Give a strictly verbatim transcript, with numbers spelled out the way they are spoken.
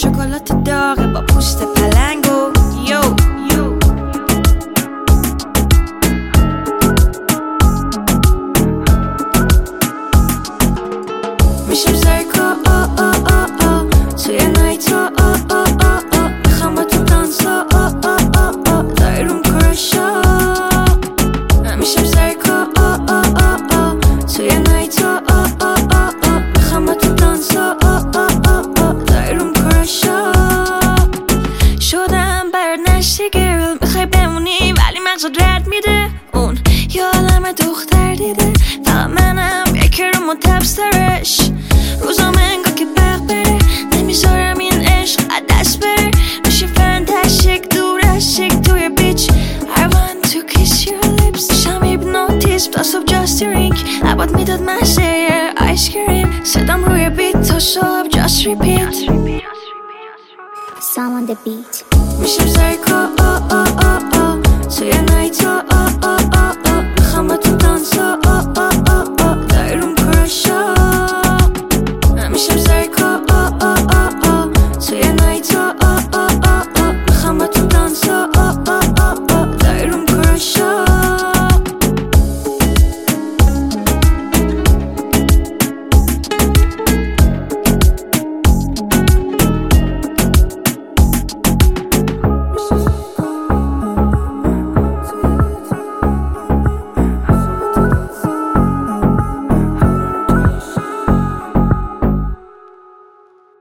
شکلات داغه با پوست پلنگو یو یو میشم سرکا آ آ آ آ توی نایتا آ آ آ آ میخوام با تو دانسا آ آ آ آ دایروم کرشا میشم سرکا آ آ آ آ توی نایتا آ آ آ آ میخوام با تو دانسا آ آ آ آ دایروم کرشا شدم برات نشتی گرل میخوای بمونی ولی مغزت رد میده اون یا عالم دختر دیده فقط منم یکی رو متبسترش روزام انگا که برق بره نمیذارم این عشق از دست بره میشه فانتاستیک دور از شک توی بیچ I want to kiss your lips شم هیپنوتیزم تا صبح just a drink لبات میداد مزه آیس کریم صدام روی بیت تا صبح just repeat Sam on the beat میشم سرکا آ آ آ آ توی نایتا آ آ آ آ میخوام با تو دانسا